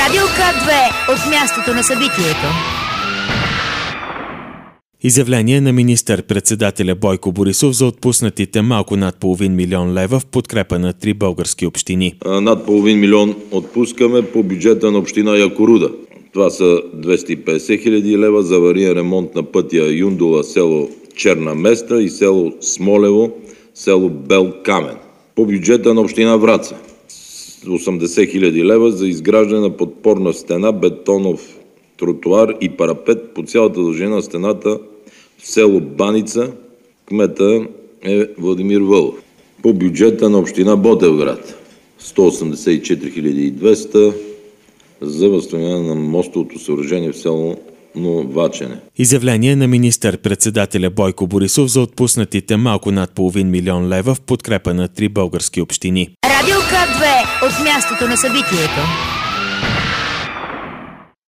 Радио К2 от мястото на събитието. Изявление на министър-председателя Бойко Борисов за отпуснатите малко над половин милион лева в подкрепа на 3 български общини. Над половин милион отпускаме по бюджета на община Якоруда. Това са 250 хиляди лева за авариен ремонт на пътя Юндола, село Черна Местра и село Смолево, село Бел Камен. По бюджета на община Враца 80 хиляди лева за изграждане на подпорна стена, бетонов тротуар и парапет по цялата дължина на стената в село Баница. Кмета е Владимир Вълов. По бюджета на община Ботевград 184 200 за възстановяване на мостовото съоръжение в село Новачене. Изявление на министър-председателя Бойко Борисов за отпуснатите малко над половин милион лева в подкрепа на 3 български общини. Радио К2 от мястото на събитието.